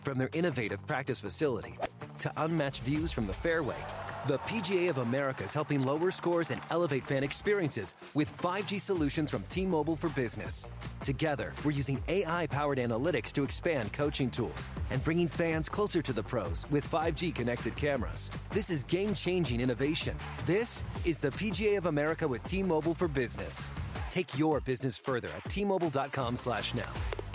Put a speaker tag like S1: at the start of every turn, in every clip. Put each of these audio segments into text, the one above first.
S1: From their innovative practice facility to unmatched views from the fairway, the PGA of America is helping lower scores and elevate fan experiences with 5G solutions from T-Mobile for Business. Together, we're using AI-powered analytics to expand coaching tools and bringing fans closer to the pros with 5G connected cameras. This is game-changing innovation. This is the PGA of America with T-Mobile for Business. Take your business further at T-Mobile.com/now.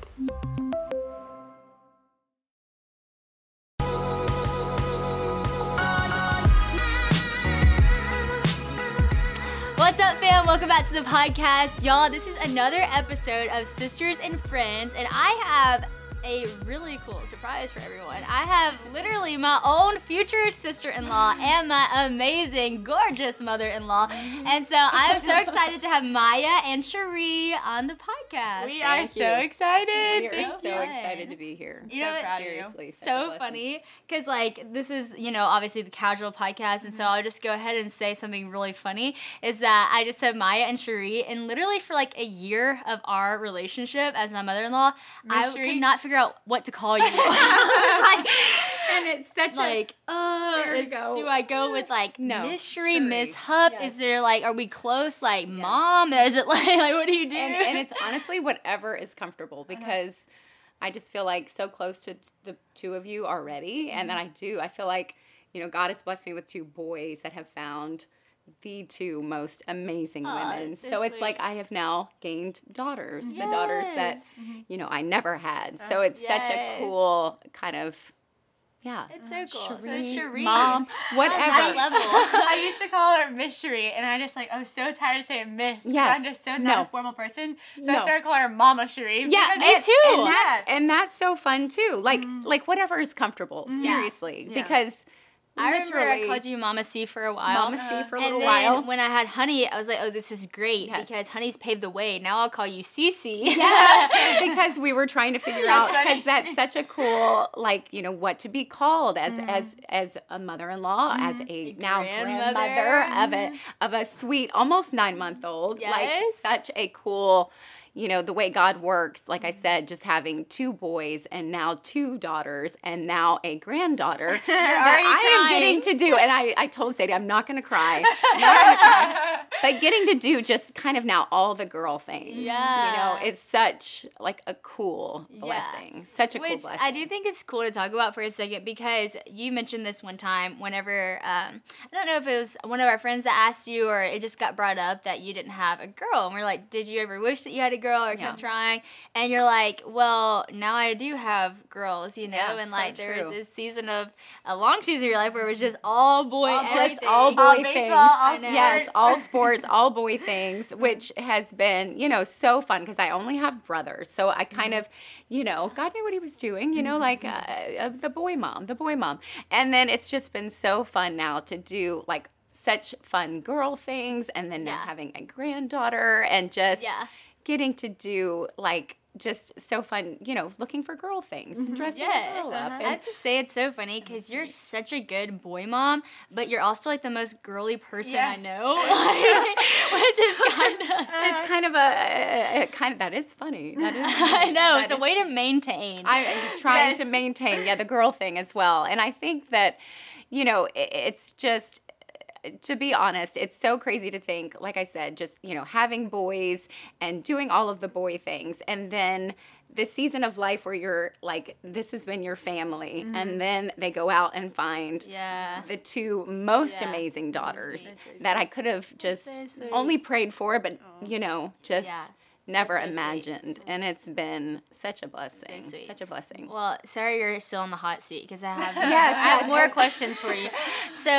S2: What's up, fam? Welcome back to the podcast. Y'all, this is another episode of Sisters and Friends, and I have a really cool surprise for everyone. I have literally my own future sister-in-law and my amazing, gorgeous mother-in-law. And so I'm so excited to have Maya and Cherie on the podcast.
S3: We are so excited.
S4: We are so excited to be here.
S2: You know,
S4: proud
S2: it's
S4: of you.
S2: so funny because, like, this is, you know, obviously the casual podcast, and so I'll just go ahead and say something really funny, is that I just said Maya and Cherie, and literally for, like, a year of our relationship as my mother-in-law, I could not figure out what to call you.
S4: And it's such
S2: like,
S4: do
S2: I go with, like, Miss Cherie,
S4: Cherie.
S2: Miss Huff?
S4: Yes.
S2: Is there, like, are we close, like, Mom? Is it, like what do you do?
S4: and it's honestly whatever is comfortable, because I just feel like so close to the two of you already. And then I feel like, you know, God has blessed me with two boys that have found the two most amazing women. So it's like I have now gained daughters, the daughters that, you know, I never had. So it's such a cool kind of,
S2: It's so cool.
S4: Cherie,
S2: so Cherie,
S4: Mom, whatever.
S2: On that level.
S3: I used to call her Miss Cherie, and I just like, I was so tired of saying Miss, because I'm just so not a formal person. So I started calling her Mama Cherie.
S2: Yeah, me too.
S4: And that's so fun too. Like whatever is comfortable, seriously.
S3: Yeah.
S4: Because
S2: I remember I called you Mama C for a while.
S4: Mama C for a
S2: and
S4: little
S2: then
S4: while.
S2: when I had Honey, I was like, oh, this is great because Honey's paved the way. Now I'll call you Cece.
S4: Yeah, because we were trying to figure out, because that's such a cool, like, you know, what to be called as a mother-in-law, as a now grandmother of a sweet, almost 9-month-old.
S2: Yes.
S4: Like, such a cool, you know, the way God works, like I said, just having two boys and now two daughters and now a granddaughter that I am getting to do. And I told Sadie, I'm not going to cry. But getting to do just kind of now all the girl things, you know, is such like a cool blessing. Such a cool blessing.
S2: I do think it's cool to talk about for a second, because you mentioned this one time whenever, I don't know if it was one of our friends that asked you, or it just got brought up that you didn't have a girl. And we're like, did you ever wish that you had a girl, or kept trying? And you're like, well, now I do have girls, you know, and like there was this season of a long season of your life where it was just all boy,
S4: all boy things.
S3: Baseball,
S4: yes, all sports, all boy things, which has been, you know, so fun, because I only have brothers. So I kind of, you know, God knew what he was doing, you know, like the boy mom. And then it's just been so fun now to do like such fun girl things, and then now having a granddaughter, and just getting to do like just so fun, you know, looking for girl things and dressing a girl up.
S2: I have to say, it's so funny because you're such a good boy mom, but you're also like the most girly person I know. Which is
S4: it's kind of that is funny. That is funny.
S2: I know, it's a way to maintain.
S4: I'm trying to maintain, the girl thing as well. And I think that, you know, it's just, to be honest, it's so crazy to think, like I said, just, you know, having boys and doing all of the boy things, and then this season of life where you're like, this has been your family, and then they go out and find the two most amazing daughters that I could have just only prayed for, but, you know, just never imagined. And it's been such a blessing. Such a blessing.
S2: Well, sorry you're still in the hot seat, because I have I have more questions for you. So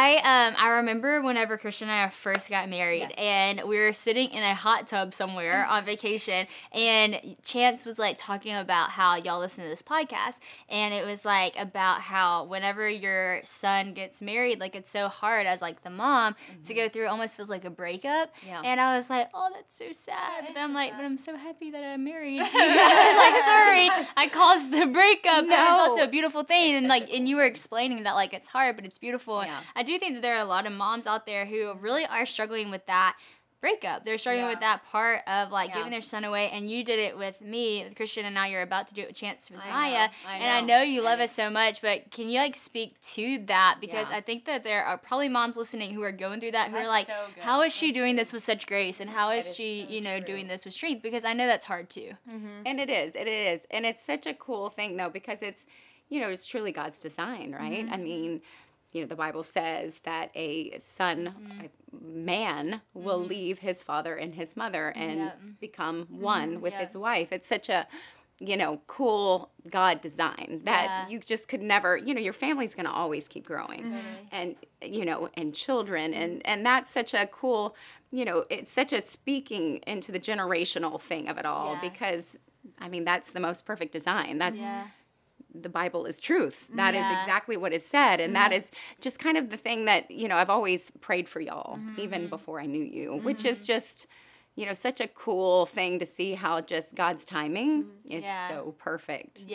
S2: I remember whenever Christian and I first got married, and we were sitting in a hot tub somewhere on vacation, and Chance was like talking about how y'all listen to this podcast, and it was like about how whenever your son gets married, like it's so hard as like the mom to go through, it almost feels like a breakup. And I was like, oh, that's so sad. But I'm like, but I'm so happy that I'm married. Like, sorry, I caused the breakup, but it's also a beautiful thing. And like, and you were explaining that like it's hard, but it's beautiful. I do think that there are a lot of moms out there who really are struggling with that. breakup. They're struggling with that part of like giving their son away, and you did it with me, with Christian, and now you're about to do it with Chance with Maya. And I know you love us so much, but can you like speak to that? Because I think that there are probably moms listening who are going through that, who are like, how is she doing this with such grace, and how is she, you know, doing this with strength? Because I know that's hard too.
S4: And it is, and it's such a cool thing though, because it's, you know, it's truly God's design, right? I mean, you know, the Bible says that a son, a man, will leave his father and his mother and become one with his wife. It's such a, you know, cool God design that you just could never, you know, your family's going to always keep growing and, you know, and children. And that's such a cool, you know, it's such a speaking into the generational thing of it all because, I mean, that's the most perfect design. That's the Bible is truth. That is exactly what is said. And that is just kind of the thing that, you know, I've always prayed for y'all, even before I knew you, which is just, you know, such a cool thing to see how just God's timing is so perfect.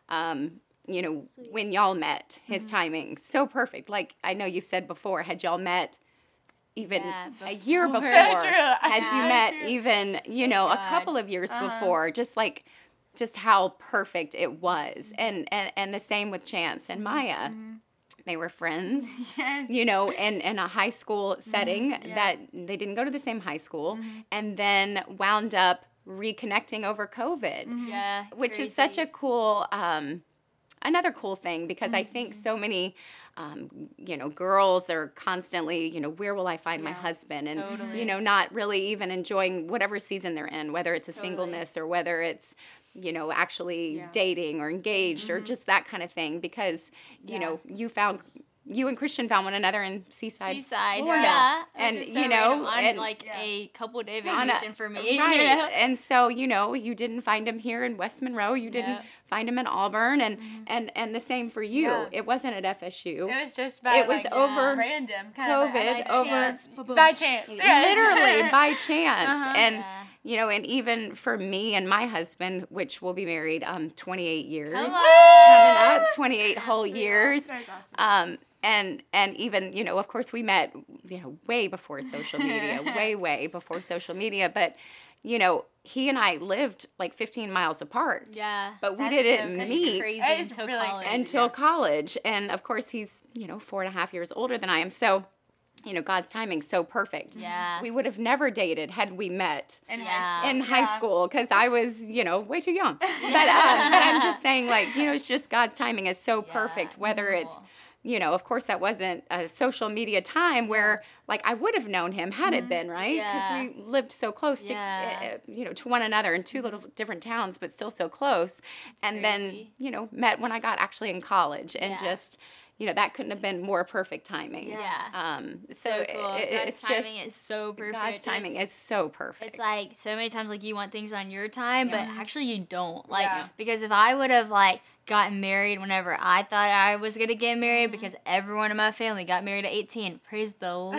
S4: You know, when y'all met, his timing, so perfect. Like, I know you've said before, had y'all met even a year before, had you met even, you know, a couple of years before, just how perfect it was. And the same with Chance and Maya. They were friends, you know, in a high school setting that they didn't go to the same high school, and then wound up reconnecting over COVID, which is such a cool, another cool thing, because I think so many, you know, girls are constantly, you know, where will I find my husband? And, you know, not really even enjoying whatever season they're in, whether it's a singleness or whether it's, you know, actually dating or engaged or just that kind of thing, because, you know, you and Christian found one another in Seaside, Florida. And,
S2: so
S4: you know,
S2: on like a couple day vacation for me.
S4: Right.
S2: You know?
S4: And so, you know, you didn't find him here in West Monroe. You didn't find him in Auburn. And the same for you. Yeah. It wasn't at FSU.
S3: It was just by
S4: over
S3: random
S4: kind COVID,
S3: by chance.
S4: Literally by chance. And you know, and even for me and my husband, which will be married 28 years, coming up 28 whole years. Awesome. And even, you know, of course we met, you know, way before social media, way before social media. But, you know, he and I lived like 15 miles apart.
S2: Yeah.
S4: But we didn't meet
S2: until
S4: college. And of course he's, you know, 4.5 years older than I am. So, you know, God's timing's so perfect.
S2: Yeah.
S4: We would have never dated had we met in high school, because I was, you know, way too young. But I'm just saying, like, you know, it's just God's timing is so perfect, whether it's, you know, of course that wasn't a social media time where, like, I would have known him had it been, right? Because we lived so close to, you know, to one another in two little different towns, but still so close. It's crazy. Then, you know, met when I got actually in college, and just, you know, that couldn't have been more perfect timing.
S2: Yeah.
S4: So
S2: cool. God's timing is so perfect.
S4: God's timing is so perfect.
S2: It's like so many times, like, you want things on your time, but actually you don't. Like, because if I would have, like, gotten married whenever I thought I was going to get married, because everyone in my family got married at 18. Praise the Lord.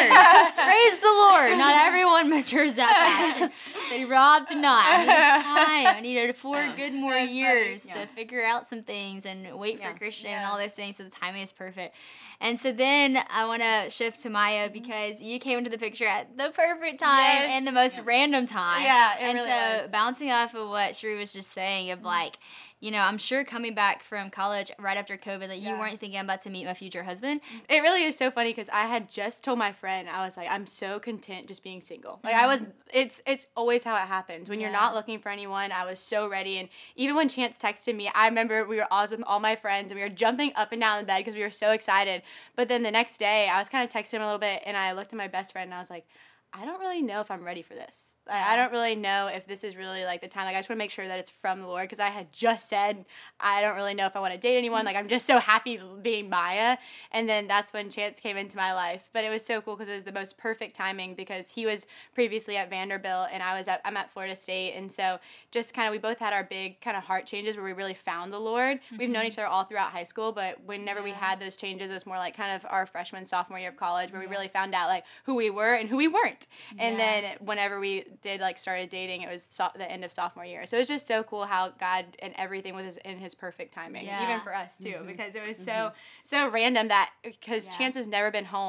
S2: Praise the Lord. Not everyone matures that fast. So Rob did not. I needed time. I needed 4 good more years to figure out some things and wait for Christian and all those things. So the timing is perfect. And so then I want to shift to Maya, because you came into the picture at the perfect time and the most random time.
S3: Yeah,
S2: it really was. Bouncing off of what Sheree was just saying of like, you know, I'm sure coming back from college right after COVID that you weren't thinking I'm about to meet my future husband.
S3: It really is so funny, because I had just told my friend, I was like, I'm so content just being single. Like, I was, it's always how it happens. When you're not looking for anyone, I was so ready. And even when Chance texted me, I remember we were all with all my friends, and we were jumping up and down in bed because we were so excited. But then the next day, I was kind of texting him a little bit, and I looked at my best friend, and I was like, I don't really know if I'm ready for this. I don't really know if this is really, like, the time. Like, I just want to make sure that it's from the Lord, because I had just said, I don't really know if I want to date anyone. Like, I'm just so happy being Maya. And then that's when Chance came into my life. But it was so cool, because it was the most perfect timing, because he was previously at Vanderbilt, and I'm at Florida State. And so just kind of, we both had our big kind of heart changes where we really found the Lord. We've known each other all throughout high school, but whenever we had those changes, it was more like kind of our freshman, sophomore year of college, where we really found out, like, who we were and who we weren't. And then whenever we did, like, started dating, it was the end of sophomore year. So it was just so cool how God and everything was in his perfect timing, even for us too, because it was so random that, because Chance has never been home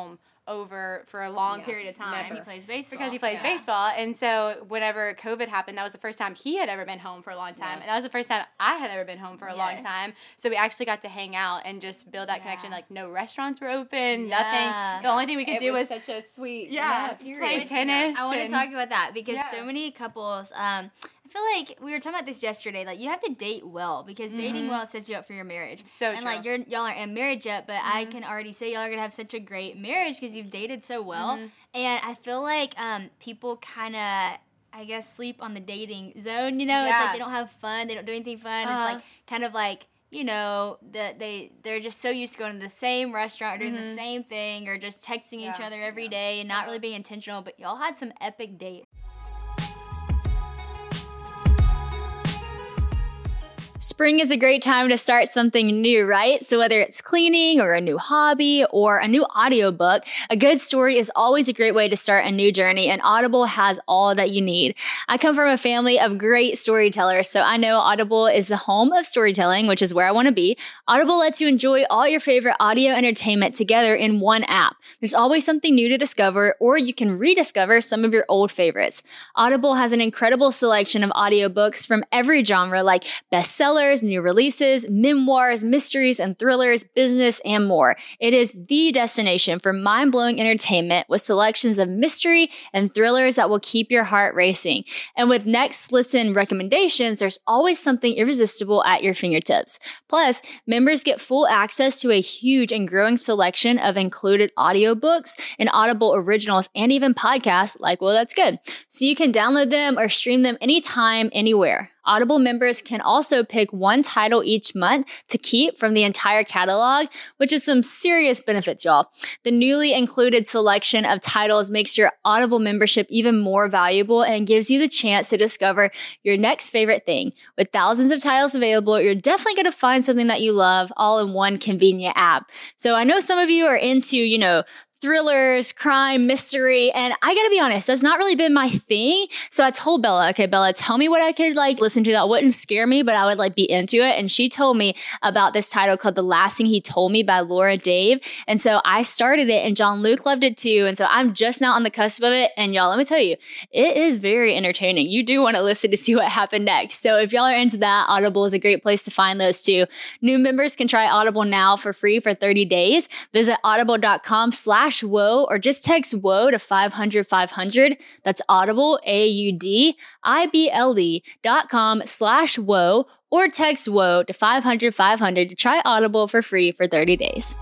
S3: over for a long period of time.
S2: Because he plays baseball.
S3: Because he plays baseball. And so whenever COVID happened, that was the first time he had ever been home for a long time. And that was the first time I had ever been home for a long time. So we actually got to hang out and just build that connection. Like, no restaurants were open, nothing. The only thing we could do was
S4: such a sweet
S3: play tennis.
S2: I want to talk about that because so many couples, I feel like we were talking about this yesterday. Like, you have to date well because dating well sets you up for your marriage.
S3: So
S2: and
S3: true.
S2: like y'all aren't in marriage yet, but I can already say y'all are gonna have such a great marriage because you've dated so well. And I feel like people kind of, I guess, sleep on the dating zone. You know, it's like they don't have fun, they don't do anything fun. It's like kind of like, you know, they're just so used to going to the same restaurant, doing the same thing, or just texting each other every day and not really being intentional. But y'all had some epic dates. Spring is a great time to start something new, right? So whether it's cleaning or a new hobby or a new audiobook, a good story is always a great way to start a new journey, and Audible has all that you need. I come from a family of great storytellers, so I know Audible is the home of storytelling, which is where I want to be. Audible lets you enjoy all your favorite audio entertainment together in one app. There's always something new to discover, or you can rediscover some of your old favorites. Audible has an incredible selection of audiobooks from every genre, like bestsellers, new releases, memoirs, mysteries and thrillers, business, and more. It is the destination for mind-blowing entertainment with selections of mystery and thrillers that will keep your heart racing. And with Next Listen recommendations, there's always something irresistible at your fingertips. Plus, members get full access to a huge and growing selection of included audiobooks and Audible originals and even podcasts like Well, That's Good. So you can download them or stream them anytime, anywhere. Audible members can also pick one title each month to keep from the entire catalog, which is some serious benefits, y'all. The newly included selection of titles makes your Audible membership even more valuable and gives you the chance to discover your next favorite thing. With thousands of titles available, you're definitely going to find something that you love all in one convenient app. So I know some of you are into, you know, thrillers, crime, mystery, and I gotta be honest, that's not really been my thing. So I told Bella, okay, Bella, tell me what I could like listen to that wouldn't scare me, but I would like be into it. And she told me about this title called The Last Thing He Told Me by Laura Dave. And so I started it, and John Luke loved it too. And so I'm just now on the cusp of it. And y'all, let me tell you, it is very entertaining. You do want to listen to see what happened next. So if y'all are into that, Audible is a great place to find those too. New members can try Audible now for free for 30 days. Visit audible.com/whoa or just text whoa to 500-500. That's Audible, AUDIBLE.com/whoa or text whoa to 500-500 to try Audible for free for 30 days.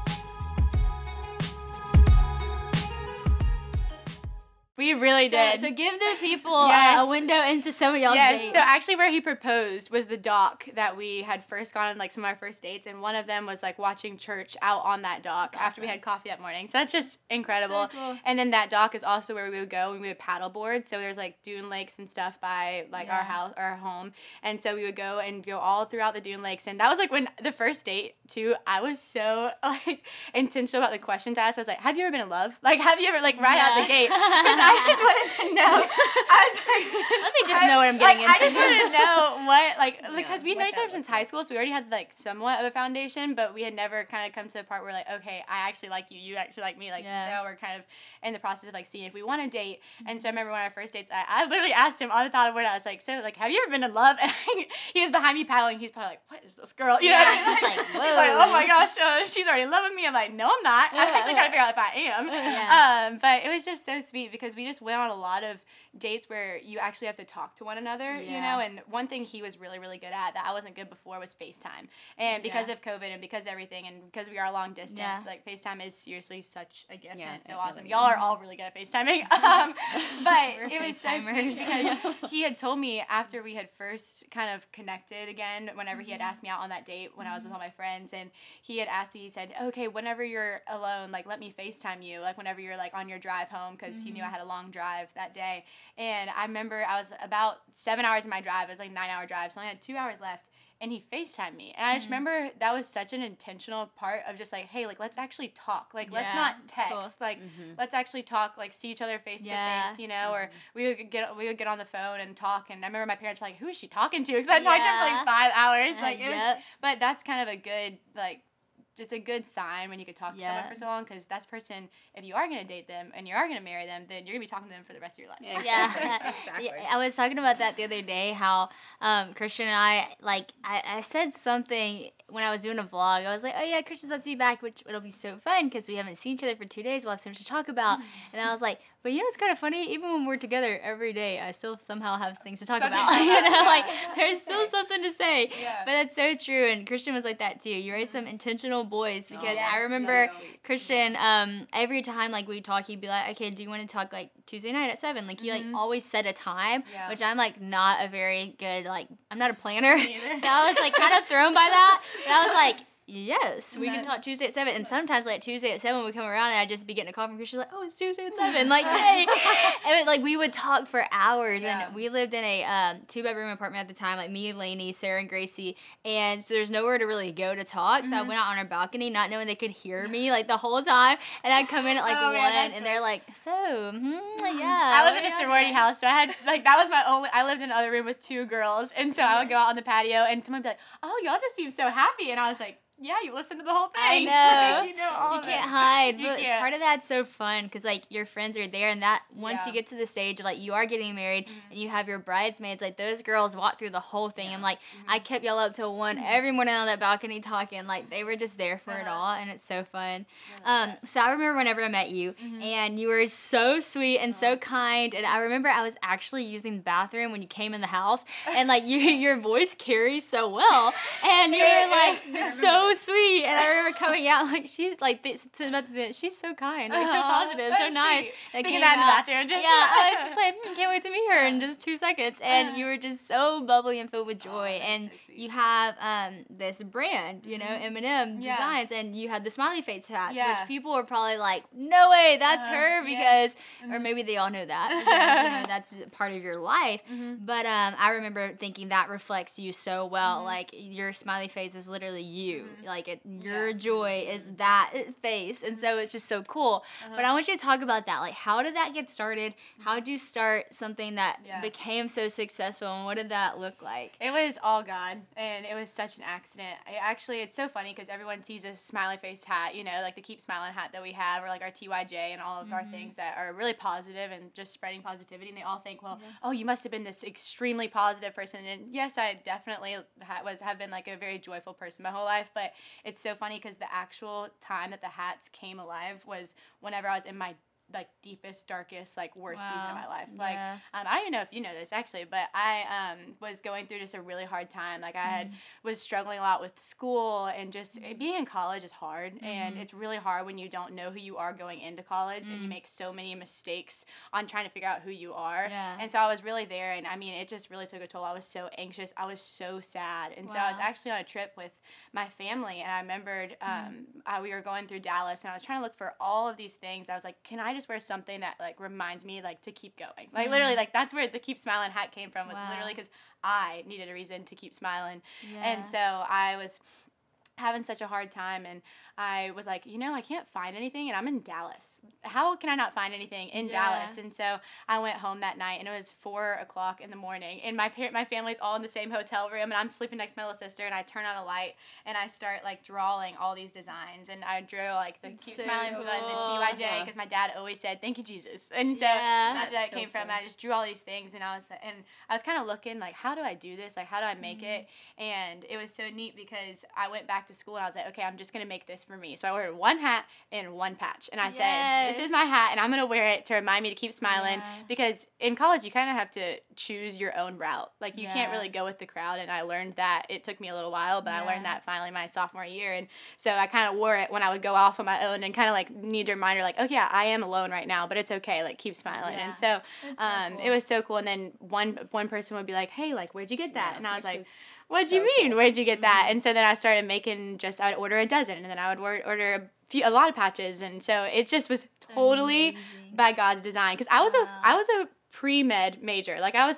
S3: We really did.
S2: So give the people a window into some of y'all's dates.
S3: So actually where he proposed was the dock that we had first gone on, like some of our first dates, and one of them was like watching church out on that dock after we had coffee that morning. So that's just incredible. So cool. And then that dock is also where we would go when we would paddleboard. So there's like dune lakes and stuff by like our house, our home. And so we would go all throughout the dune lakes. And that was like when the first date too, I was so like intentional about the questions I asked. I was like, have you ever been in love? Like, have you ever like right out the gate? I just wanted to know. I was like,
S2: let me just know what I'm getting into.
S3: I just wanted to know what, because we know each other since high school, so we already had like somewhat of a foundation, but we had never kind of come to the part where like, okay, I actually like you, you actually like me. Like now we're kind of in the process of like seeing if we want to date. And so I remember one of our first dates, I literally asked him on the paddleboard. I was like, so like, have you ever been in love? And he was behind me paddling. He's probably like, what is this girl? You know what I mean?
S2: Like, whoa.
S3: He's like, oh my gosh, she's already in love with me. I'm like, no, I'm not. I'm actually trying to figure out if I am. But it was just so sweet because we just went on a lot of dates where you actually have to talk to one another, you know, and one thing he was really, really good at that I wasn't good before was FaceTime. And because of COVID and because everything and because we are long distance, like FaceTime is seriously such a gift and it's so awesome. Really y'all are all really good at FaceTiming. But it was so sweet because he had told me after we had first kind of connected again, whenever he had asked me out on that date when I was with all my friends, and he had asked me, he said, okay, whenever you're alone, like let me FaceTime you, like whenever you're like on your drive home, because he knew I had a long drive that day. And I remember I was about 7 hours in my drive. It was like a 9-hour drive, so I only had 2 hours left. And he FaceTimed me. And I just remember that was such an intentional part of just like, hey, like, let's actually talk. Like, let's not text. Cool. Like, let's actually talk, like, see each other face to face, you know? Or we would get on the phone and talk. And I remember my parents were like, who is she talking to? Because I talked to her for like 5 hours. Like, it was, but that's kind of a good, like, it's a good sign when you could talk to someone for so long, because that's person, if you are going to date them and you are going to marry them, then you're going to be talking to them for the rest of your life.
S2: Yeah. Exactly. Yeah, I was talking about that the other day, how Christian and I said something when I was doing a vlog. I was like, oh yeah, Christian's about to be back, which it'll be so fun because we haven't seen each other for 2 days. We'll have so much to talk about. And I was like, but you know what's kind of funny? Even when we're together every day, I still somehow have things to talk about. You know, like there's still something to say. Yeah. But that's so true. And Christian was like that too. You raised some intentional boys, because I remember Christian, every time like we talk, he'd be like, okay, do you want to talk like Tuesday night at 7? Like he like always set a time, which I'm like not a very good, like I'm not a planner. So I was like kind of thrown by that. But I was like, yes, we can talk Tuesday at 7. And sometimes like Tuesday at 7 we come around and I'd just be getting a call from Christian like, oh, it's Tuesday at 7. Like, hey. And like we would talk for hours. And we lived in a 2-bedroom apartment at the time, like me, Lainey, Sarah, and Gracie. And so there's nowhere to really go to talk. So I went out on our balcony not knowing they could hear me like the whole time. And I'd come in at like 1 and they're like, so, yeah.
S3: I was in a sorority house, so I had like, that was my only, I lived in another room with 2 girls. And so I would go out on the patio and someone would be like, oh, y'all just seem so happy. And I was like, yeah, you listen to the whole thing.
S2: I know.
S3: You know all
S2: you
S3: of
S2: can't
S3: it.
S2: hide.
S3: You
S2: But
S3: can't.
S2: part of that's so fun because, like, your friends are there. And that once you get to the stage of, like, you are getting married and you have your bridesmaids, like, those girls walk through the whole thing. I'm like, I kept y'all up till 1 every morning on that balcony talking. Like, they were just there for it all. And it's so fun. So I remember whenever I met you and you were so sweet and so kind. And I remember I was actually using the bathroom when you came in the house. And, like, your voice carries so well. And you were, like, so sweet. And I remember coming out like she's like this, she's so kind, like so positive, so nice. And
S3: thinking that in the bathroom, just
S2: I was just like, can't wait to meet her in just 2 seconds. And you were just so bubbly and filled with joy. And
S3: so
S2: you have this brand, you know, M&M Designs, and you had the smiley face hats, which people were probably like, no way, that's her, because or maybe they all know that because, you know, that's part of your life. But I remember thinking that reflects you so well. Like your smiley face is literally you. Like your joy is that face, and so it's just so cool. But I want you to talk about that. Like, how did that get started? How did you start something that became so successful, and what did that look like?
S3: It was all God, and it was such an accident. It's so funny because everyone sees a smiley face hat, you know, like the Keep Smiling hat that we have, or like our TYJ and all of our things that are really positive and just spreading positivity. And they all think, well, oh, you must have been this extremely positive person. And yes, I definitely have been like a very joyful person my whole life. But it's so funny because the actual time that the hats came alive was whenever I was in my like deepest, darkest, like worst season of my life. Like, I don't even know if you know this actually, but I was going through just a really hard time. Like I was struggling a lot with school, and just being in college is hard, and it's really hard when you don't know who you are going into college, and you make so many mistakes on trying to figure out who you are. And so I was really there, and I mean, it just really took a toll. I was so anxious. I was so sad. And so I was actually on a trip with my family, and I remembered we were going through Dallas, and I was trying to look for all of these things. I was like, can I just wear something that like reminds me like to keep going? Like literally, like that's where the Keep Smiling hat came from, was literally because I needed a reason to keep smiling. And so I was having such a hard time, and I was like, you know, I can't find anything, and I'm in Dallas. How can I not find anything in Dallas? And so I went home that night, and it was 4:00 in the morning, and my family's all in the same hotel room, and I'm sleeping next to my little sister, and I turn on a light, and I start like drawing all these designs, and I drew like the Keep Smiling and the TYJ, because my dad always said, thank you, Jesus. And so that's where that came from. And I just drew all these things, and I was kind of looking like, how do I do this? Like, how do I make it? And it was so neat because I went back to school, and I was like, okay, I'm just going to make this for me. So I ordered 1 hat and 1 patch. And I said, this is my hat, and I'm going to wear it to remind me to keep smiling. Because in college, you kind of have to choose your own route. Like, you can't really go with the crowd. And I learned that. It took me a little while, but I learned that finally my sophomore year. And so I kind of wore it when I would go off on my own, and kind of like need a reminder, like, okay, I am alone right now, but it's okay. Like, keep smiling. And so, cool. It was so cool. And then one person would be like, hey, like, where'd you get that? And I was like, what do you mean? Cool. Where'd you get that? And so then I started making I would order a dozen, and then I would order a lot of patches. And so it just was totally by God's design. Because I was a pre-med major. Like I was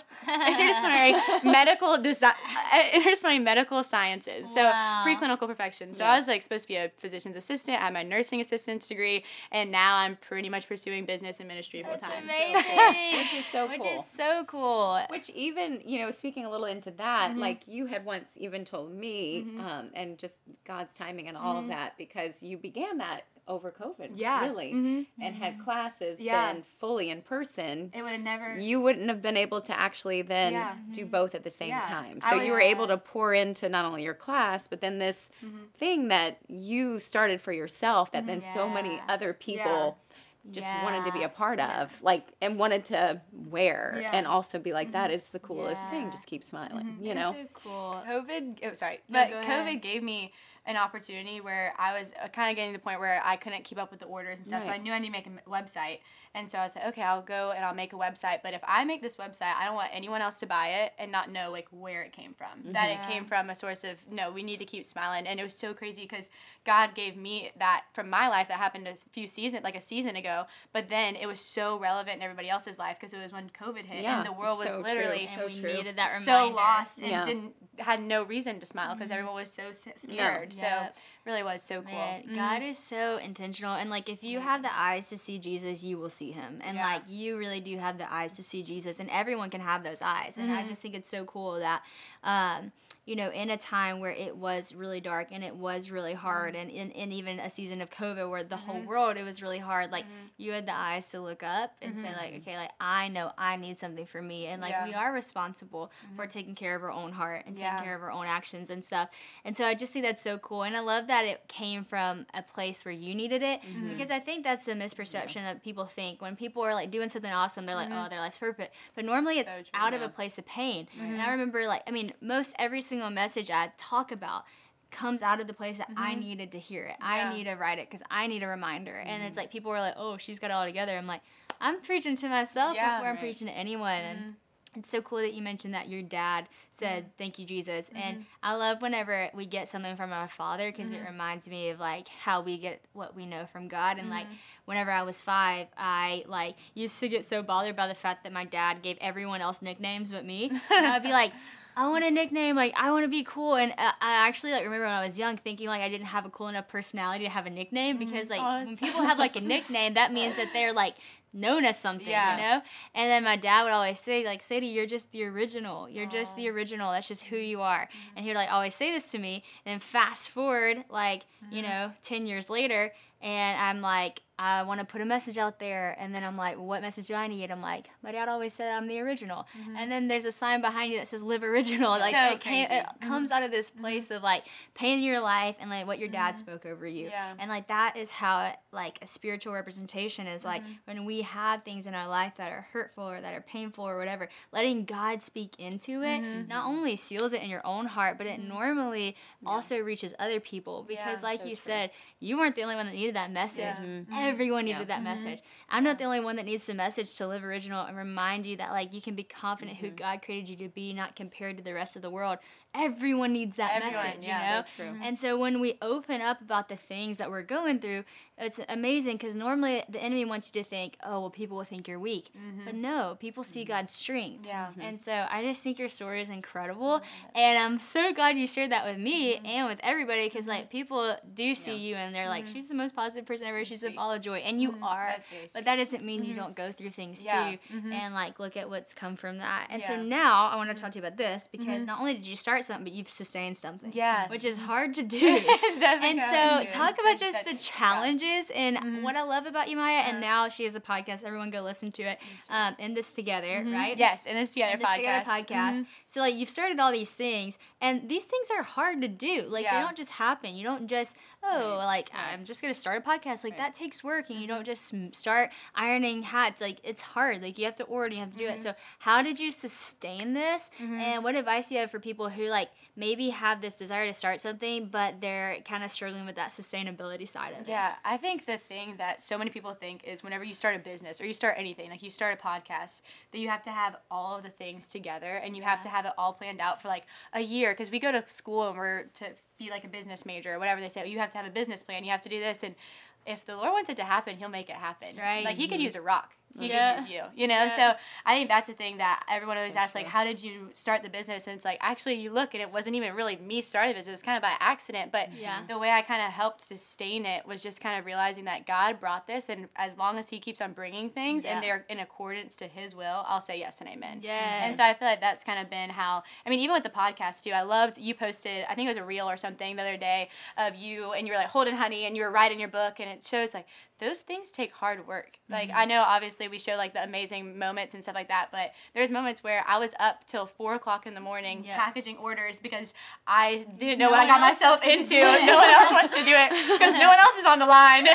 S3: interdisciplinary medical sciences. So preclinical perfection. So I was like supposed to be a physician's assistant. I had my nursing assistant's degree, and now I'm pretty much pursuing business and ministry full time.
S2: Amazing.
S4: Which is so cool.
S2: Which is so cool.
S4: Which even, speaking a little into that, like you had once even told me, and just God's timing and all of that, because you began that over COVID, really, and had classes then fully in person.
S3: It would have never.
S4: You wouldn't have been able to actually then do both at the same time. So you were able to pour into not only your class, but then this thing that you started for yourself that then so many other people just wanted to be a part of, like, and wanted to wear and also be like, that is the coolest thing. Just keep smiling, you know?
S2: That's so cool.
S3: COVID gave me an opportunity where I was kind of getting to the point where I couldn't keep up with the orders and stuff. So I knew I needed to make a website. And so I was like, okay, I'll go and I'll make a website. But if I make this website, I don't want anyone else to buy it and not know, like, where it came from. That it came from a source of, no, we need to keep smiling. And it was so crazy because God gave me that from my life that happened a season ago. But then it was so relevant in everybody else's life because it was when COVID hit. And the world was literally
S2: and we needed that reminder.
S3: So lost and had no reason to smile because everyone was so scared. So really was so cool.
S2: Man, God is so intentional, and like if you have the eyes to see Jesus, you will see him, and like you really do have the eyes to see Jesus, and everyone can have those eyes. And I just think it's so cool that in a time where it was really dark and it was really hard, and in even a season of COVID where the whole world, it was really hard, like you had the eyes to look up and say like, okay, like I know I need something for me, and like we are responsible for taking care of our own heart and taking care of our own actions and stuff. And so I just think that's so cool, and I love that it came from a place where you needed it, because I think that's the misperception that people think when people are like doing something awesome, they're like, oh, their life's perfect, but normally it's out of a place of pain. And I remember most every single message I talk about comes out of the place that I needed to hear it. I need to write it because I need a reminder. And it's like people are like, oh, she's got it all together. I'm like, I'm preaching to myself before I'm preaching to anyone. And it's so cool that you mentioned that your dad said, thank you, Jesus. And I love whenever we get something from our Father, because it reminds me of like how we get what we know from God. And like whenever I was 5, I like used to get so bothered by the fact that my dad gave everyone else nicknames but me. And I'd be like, I want a nickname, like, I want to be cool. And I actually, like, remember when I was young thinking, like, I didn't have a cool enough personality to have a nickname, because, like, when people have, like, a nickname, that means that they're, like, known as something, you know? And then my dad would always say, like, Sadie, you're just the original. You're just the original. That's just who you are. And he would, like, always say this to me. And then fast forward, like, 10 years later, and I'm like, I want to put a message out there. And then I'm like, what message do I need? I'm like, my dad always said I'm the original. And then there's a sign behind you that says live original. Like it comes out of this place of like pain in your life and like what your dad spoke over you. And like that is how like a spiritual representation is like when we have things in our life that are hurtful or that are painful or whatever, letting God speak into it not only seals it in your own heart, but it normally also reaches other people, because like you said, you weren't the only one that needed that message. Everyone needed that message. I'm not the only one that needs the message to live original and remind you that like you can be confident who God created you to be, not compared to the rest of the world. Everyone needs that message, you know?
S4: So true.
S2: And so when we open up about the things that we're going through, it's amazing, because normally the enemy wants you to think, oh, well, people will think you're weak. But no, people see God's strength. And so I just think your story is incredible. And I'm so glad you shared that with me and with everybody, because like people do see you and they're like, she's the most positive person ever. She's a ball of joy. And you are. But that doesn't mean you don't go through things too. And like look at what's come from that. And so now I want to talk to you about this, because not only did you start something, but you've sustained something. Which is hard to do. And so talk about just the challenges and what I love about you, Maya. And now she has a podcast. Everyone go listen to it. In This Together, right?
S3: Yes, In This Together
S2: podcast. So like you've started all these things, and these things are hard to do. Like they don't just happen. You don't just I'm just gonna start a podcast. Like that takes work, and you don't just start ironing hats. Like it's hard. Like you have to order, you have to do it. So how did you sustain this? And what advice do you have for people who like maybe have this desire to start something, but they're kind of struggling with that sustainability side of it?
S3: Yeah, I think the thing that so many people think is whenever you start a business or you start anything, like you start a podcast, that you have to have all of the things together, and you have to have it all planned out for like a year, because we go to school and we're to be like a business major or whatever they say. You have to have a business plan. You have to do this, and if the Lord wants it to happen, He'll make it happen.
S2: That's right.
S3: Like He could use a rock. He can use you, you know? So I think that's a thing that everyone always asks, like, how did you start the business? And it's like, actually, you look, and it wasn't even really me starting the business. It was kind of by accident. But the way I kind of helped sustain it was just kind of realizing that God brought this, and as long as he keeps on bringing things and they're in accordance to his will, I'll say yes and amen.
S2: Yes.
S3: And so I feel like that's kind of been how, I mean, even with the podcast too, I loved, you posted, I think it was a reel or something the other day of you, and you were like holding honey, and you were writing your book, and it shows like those things take hard work. Like, I know obviously we show like the amazing moments and stuff like that, but there's moments where I was up till 4:00 in the morning packaging orders because I didn't know what I got myself into. No one else wants to do it because no one else is on the line.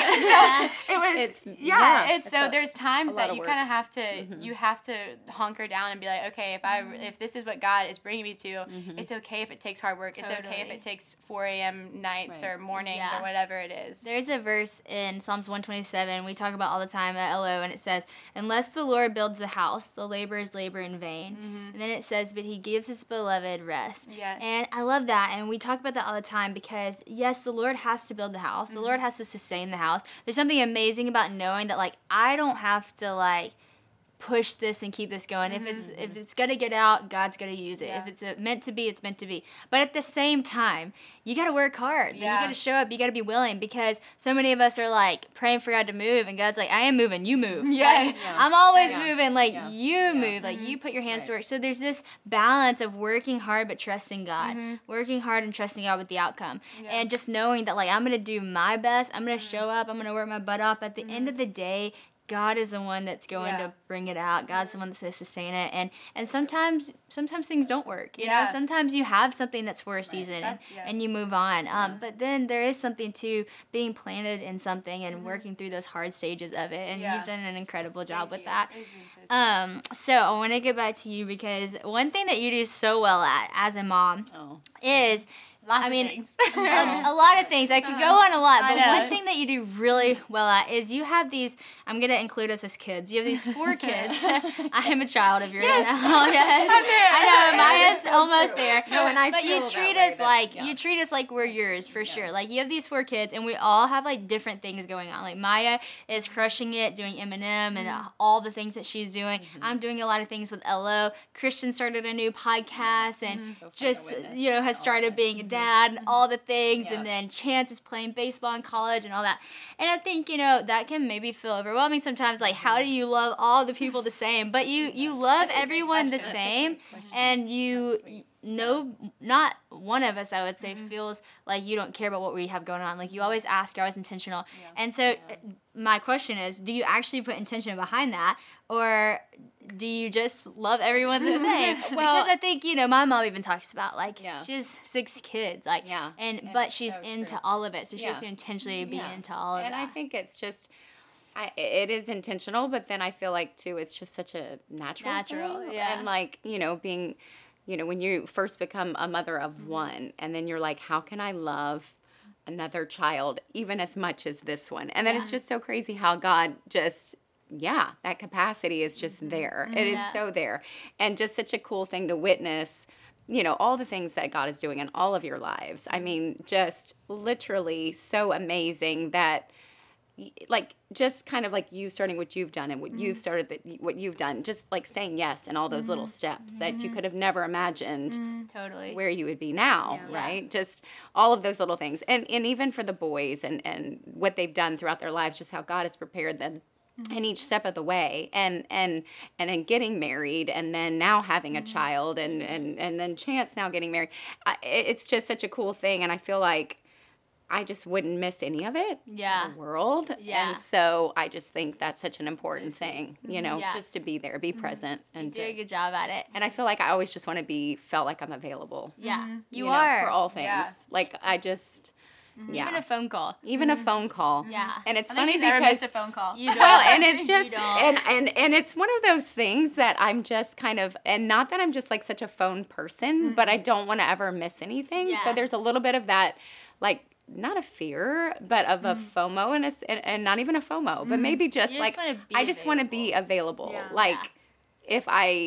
S3: So there's times that you kind of have to, you have to hunker down and be like, okay, if this is what God is bringing me to, it's okay if it takes hard work. It's okay if it takes 4 a.m. nights or mornings or whatever it is.
S2: There's a verse in Psalms 127 we talk about all the time at LO, and it says, unless the Lord builds the house, the laborers labor in vain. And then it says, but he gives his beloved rest. And I love that, and we talk about that all the time because, yes, the Lord has to build the house. The Lord has to sustain the house. There's something amazing about knowing that, like, I don't have to, like, push this and keep this going. If it's gonna get out, God's gonna use it. If it's meant to be, it's meant to be. But at the same time, you gotta work hard. You gotta show up. You gotta be willing, because so many of us are like praying for God to move, and God's like, I am moving. You move. Like, I'm always moving. Like you move. Like you put your hands to work. So there's this balance of working hard but trusting God, working hard and trusting God with the outcome, and just knowing that, like, I'm gonna do my best. I'm gonna show up. I'm gonna work my butt off. At the end of the day, God is the one that's going to bring it out. God's the one that's going to sustain it. And sometimes things don't work. You know, sometimes you have something that's for a season and you move on. But then there is something to being planted in something and working through those hard stages of it. And you've done an incredible job with that. So I want to get back to you, because one thing that you do so well at as a mom is,
S3: Lots of things.
S2: a lot of things. I could go on a lot, but one thing that you do really well at is you have these, I'm going to include us as kids. You have these 4 kids. I am a child of yours now. I know, Maya's almost there.
S4: No, and I
S2: but
S4: feel
S2: you treat us like you treat us like we're yours for sure. Like, you have these 4 kids, and we all have like different things going on. Like, Maya is crushing it, doing Eminem and all the things that she's doing. I'm doing a lot of things with LO. Christian started a new podcast and just has started being a dad and all the things, and then Chance is playing baseball in college and all that. And I think, that can maybe feel overwhelming sometimes, like, how do you love all the people the same? But you love everyone the same, and not one of us, I would say, feels like you don't care about what we have going on. Like, you always ask, you're always intentional. And so my question is, do you actually put intention behind that, or do you just love everyone the same? Because I think, my mom even talks about, like, she has 6 kids, like, but she's so into all of it. So she has to intentionally be into all of it.
S4: And I think it's just, it is intentional, but then I feel like, too, it's just such a natural thing. And, like, being, when you first become a mother of one, and then you're like, how can I love another child even as much as this one? And then it's just so crazy how God just, that capacity is just there. It is so there. And just such a cool thing to witness, all the things that God is doing in all of your lives. I mean, just literally so amazing that, like, just kind of like you starting what you've done and what you've started, what you've done, just like saying yes in all those little steps that you could have never imagined where you would be now, right? Just all of those little things. And even for the boys and what they've done throughout their lives, just how God has prepared them in each step of the way, and in getting married, and then now having a child, and then Chance now getting married. It's just such a cool thing, and I feel like I just wouldn't miss any of it in the world. And so I just think that's such an important thing, just to be there, be present. And
S2: you do a good job at it.
S4: And I feel like I always just want to be felt like I'm available.
S2: You are.
S4: For all things. Like, I just...
S2: Even a phone call.
S4: A phone call.
S2: And
S3: it's funny because never missed a phone call.
S2: You don't.
S4: Well, and it's just and it's one of those things that I'm just kind of, and not that I'm just like such a phone person, but I don't want to ever miss anything. So there's a little bit of that, like, not a fear, but of a FOMO, and not even a FOMO, but maybe just like, I just want to be available. Like, if I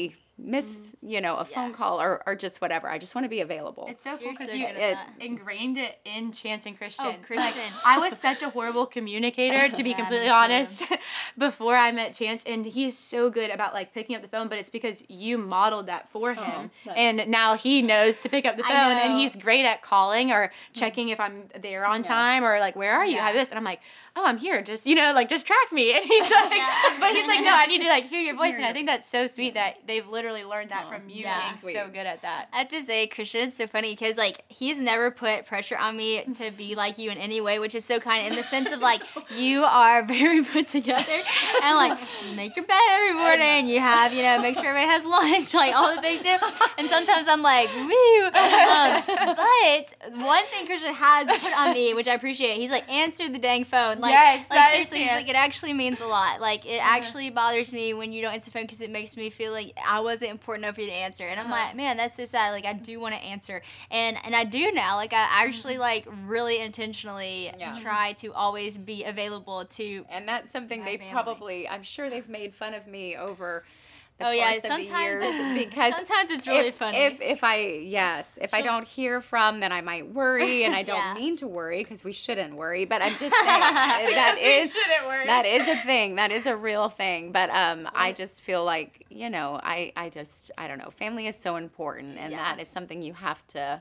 S4: miss, a phone call or just whatever. I just want to be available.
S3: It's so cool because
S2: so
S3: you ingrained it in Chance and Christian.
S2: Oh, Christian.
S3: I was such a horrible communicator, to be completely honest, before I met Chance, and he's so good about like picking up the phone, but it's because you modeled that for him, and now he knows to pick up the phone, and he's great at calling or checking if I'm there on time, or like, where are you? I have this, and I'm like, oh, I'm here, just just track me. And he's like, but he's like, no, I need to like hear your voice, and I think that's so sweet that they've literally learned that from you being so good at that.
S2: I have to say, Christian is so funny because like he's never put pressure on me to be like you in any way, which is so kind in the sense of like you are very put together and like you make your bed every morning, you have make sure everybody has lunch, like all the things too. And sometimes I'm like, woo. But one thing Christian has put on me, which I appreciate, he's like, answer the dang phone. Like,
S3: yes,
S2: like seriously, he's like, it actually means a lot. Like it actually bothers me when you don't answer the phone because it makes me feel like I wasn't important enough for you to answer. And I'm like, man, that's so sad. Like I do want to answer, and I do now. Like I actually like really intentionally try to always be available to.
S4: And that's something they probably, I'm sure they've made fun of me over the
S2: sometimes
S4: because
S2: sometimes it's really funny.
S4: If I don't hear from, then I might worry, and I don't mean to worry because we shouldn't worry. But I'm just saying that is a thing. That is a real thing. But I just feel like I don't know. Family is so important, and that is something you have to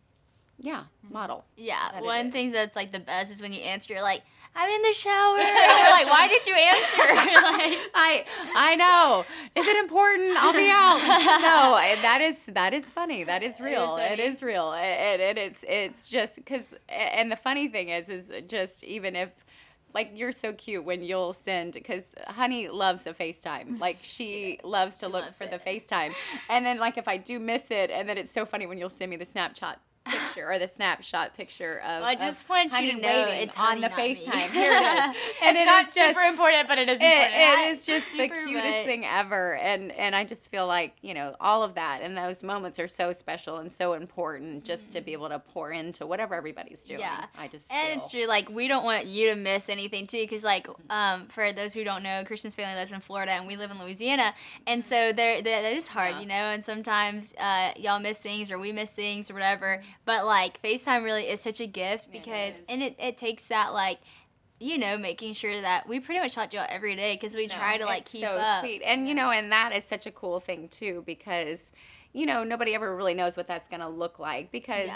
S4: model.
S2: Yeah, one thing that's like the best is when you answer, you're like, I'm in the shower. You're like, why did you answer?
S4: I know. Is it important? I'll be out. No, that is funny. That is real. It is real. It's just because, and the funny thing is just even if, like, you're so cute when you'll send, because Honey loves a FaceTime. Like, she loves to look for the FaceTime. And then, like, if I do miss it, and then it's so funny when you'll send me the Snapchat picture or the snapshot picture of
S2: I just want you to know it's
S4: on the
S2: Honey,
S4: FaceTime. Here it is.
S3: And it's not super important, but it is important.
S4: It is just the cutest thing ever. And I just feel like, all of that and those moments are so special and so important just to be able to pour into whatever everybody's doing.
S2: Yeah.
S4: And
S2: it's true. Like, we don't want you to miss anything, too, because, like, for those who don't know, Christian's family lives in Florida and we live in Louisiana. And so that is hard, and sometimes y'all miss things or we miss things or whatever. But, like, FaceTime really is such a gift because, and it takes that, like, making sure that we pretty much talk to y'all every day because we try to, like, keep up.
S4: So sweet. And, and that is such a cool thing, too, because, nobody ever really knows what that's going to look like because,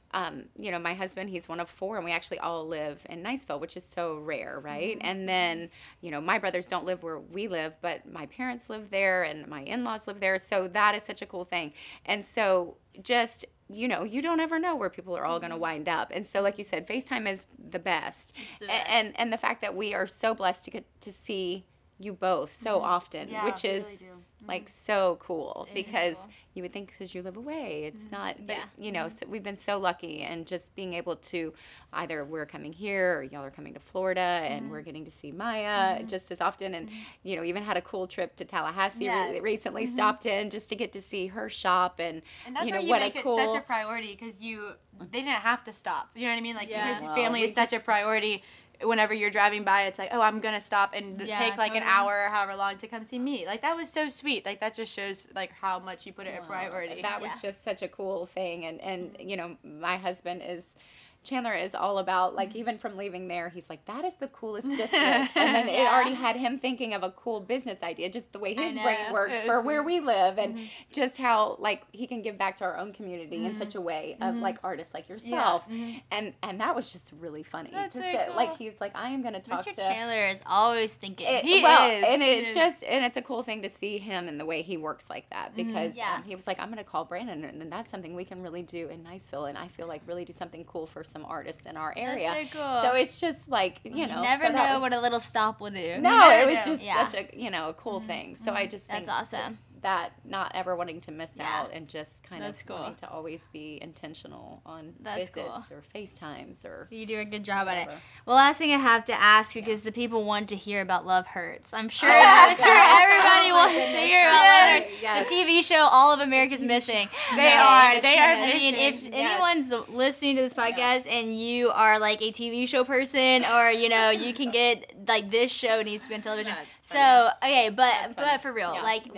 S4: my husband, he's one of 4, and we actually all live in Niceville, which is so rare, right? Mm-hmm. And then, my brothers don't live where we live, but my parents live there and my in-laws live there. So that is such a cool thing. And so just, you don't ever know where people are all going to wind up. And so, like you said, FaceTime is the best.
S2: It's the best.
S4: And the fact that we are so blessed to get to see you both so often, which is like so cool because you would think because you live away, it's not, but so we've been so lucky, and just being able to either we're coming here or y'all are coming to Florida and we're getting to see Maya just as often, and even had a cool trip to Tallahassee recently, stopped in just to get to see her shop, and
S3: that's why you
S4: what
S3: make
S4: a cool,
S3: it such a priority because they didn't have to stop, you know what I mean, like because family is such a priority. Whenever you're driving by, it's like, oh, I'm going to stop and take like an hour or however long to come see me. Like, that was so sweet. Like, that just shows like how much you put it a priority.
S4: That was just such a cool thing. And my husband Chandler is all about, like, even from leaving there, he's like, that is the coolest district. And then it already had him thinking of a cool business idea, just the way his brain works for where we live, and just how, like, he can give back to our own community in such a way of, like, artists like yourself. And that was just really funny.
S2: That's
S4: just
S2: so cool.
S4: Like, he was like, I am going to talk
S2: Mr.
S4: to...
S2: Chandler is always thinking.
S3: He is.
S4: And it's just, and it's a cool thing to see him and the way he works like that, because he was like, I'm going to call Brandon, and that's something we can really do in Niceville, and I feel like really do something cool for some artists in our area.
S2: That's so cool.
S4: So it's just like, you
S2: never know what a little stop will do.
S4: No, it was just such a, a cool thing. So I just think
S2: that's awesome.
S4: That not ever wanting to miss out, and just kind of wanting to always be intentional on visits or FaceTimes or...
S2: You do a good job at it. Well, last thing I have to ask, because the people want to hear about Love Hurts. I'm sure everybody wants to hear about Love Hurts. Yes. The TV show All of America's Missing.
S3: They are
S2: I mean, if anyone's listening to this podcast and you are like a TV show person, or you can get like, this show needs to be on television. So okay, but for real, we obviously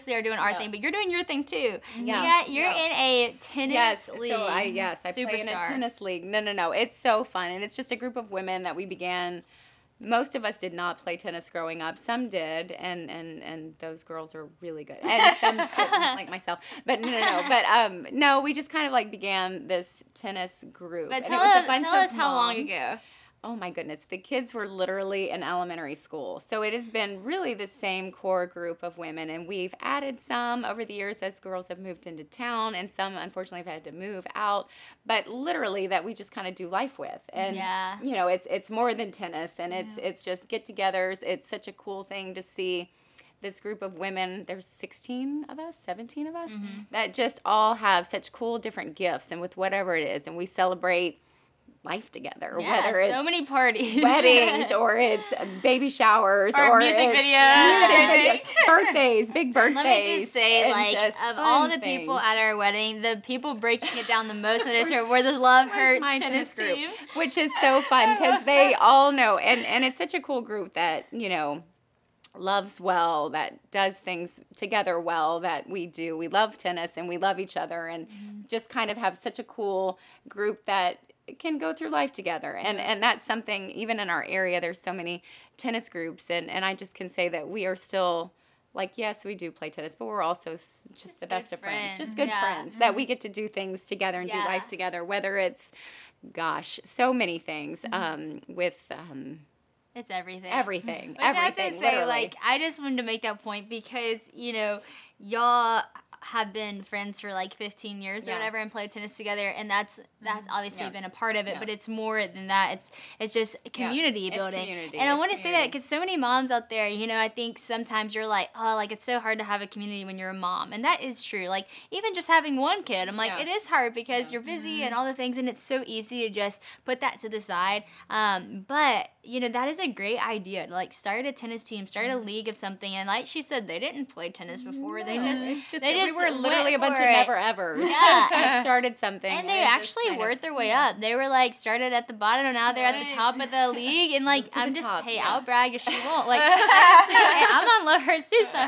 S2: obviously are doing our thing, but you're doing your thing too.
S4: Yeah.
S2: You're in a tennis league.
S4: So I play in a tennis league. No. It's so fun. And it's just a group of women that we began. Most of us did not play tennis growing up. Some did, and those girls are really good. And some didn't, like myself. But no. But no, we just kind of like began this tennis group.
S2: But
S4: and
S2: tell us how long ago.
S4: Oh my goodness, the kids were literally in elementary school. So it has been really the same core group of women, and we've added some over the years as girls have moved into town, and some unfortunately have had to move out, but literally that we just kind of do life with. And you know, it's more than tennis, and it's just get-togethers. It's such a cool thing to see this group of women, there's 16 of us, 17 of us, that just all have such cool different gifts, and with whatever it is, and we celebrate life together, whether it's
S2: so many parties,
S4: weddings, or it's baby showers, or
S3: music videos,
S4: birthdays, big birthdays.
S2: Let me just say, like, of all the people at our wedding, the people breaking it down the most in this were the Love Hurts tennis group,
S4: which is so fun because they all know, and it's such a cool group that, you know, loves well, that does things together well, that we do. We love tennis and we love each other, and just kind of have such a cool group that can go through life together. And that's something, even in our area, there's so many tennis groups, and I just can say that we are still, like, yes, we do play tennis, but we're also just the best of friends. Just good friends, that we get to do things together and do life together, whether it's, gosh, so many things with...
S2: It's everything.
S4: Everything.
S2: Which I have to say, literally. Like, I just wanted to make that point because, you know, y'all have been friends for like 15 years or whatever and played tennis together, and that's obviously been a part of it, but it's more than that. It's just community building. It's community. And I want to say that because so many moms out there, you know, I think sometimes you're like, oh, like it's so hard to have a community when you're a mom, and that is true. Like even just having one kid, I'm like, it is hard because you're busy and all the things, and it's so easy to just put that to the side. But you know, that is a great idea. Like start a tennis team, start a league of something, and like she said, they didn't play tennis before. They just we
S4: were literally a bunch of never-evers. Yeah. Started something.
S2: And they actually worked their way up. They were, like, started at the bottom, and now they're at the top of the league. And, like, I'm just, hey, I'll brag if she won't. Like, honestly, hey, I'm on Love Hurts too, so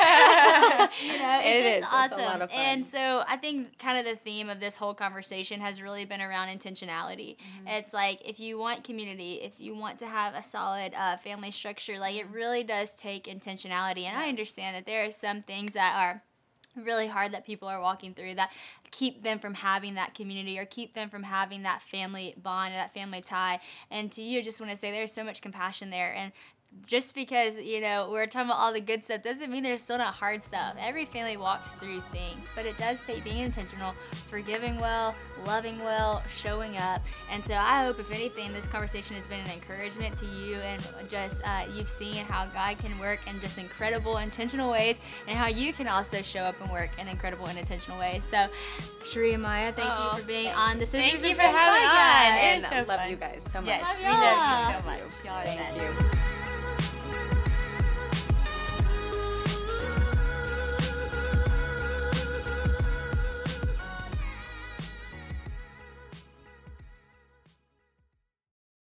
S2: hey. You know, it's just awesome. It's a lot of fun. And so I think kind of the theme of this whole conversation has really been around intentionality. It's like, if you want community, if you want to have a solid family structure, like, it really does take intentionality. And I understand that there are some things that are really hard that people are walking through that keep them from having that community or keep them from having that family bond or that family tie. And to you, I just want to say there's so much compassion there. And just because, you know, we're talking about all the good stuff doesn't mean there's still not hard stuff. Every family walks through things, but it does take being intentional, forgiving well, loving well, showing up. And so I hope, if anything, this conversation has been an encouragement to you, and just you've seen how God can work in just incredible, intentional ways, and how you can also show up and work in incredible and intentional ways. So, Sheree and Maya, thank you for being on the Sisters and Friends podcast.
S3: And
S4: I love you guys so much.
S3: Yes, we love you so much.
S4: Thank you.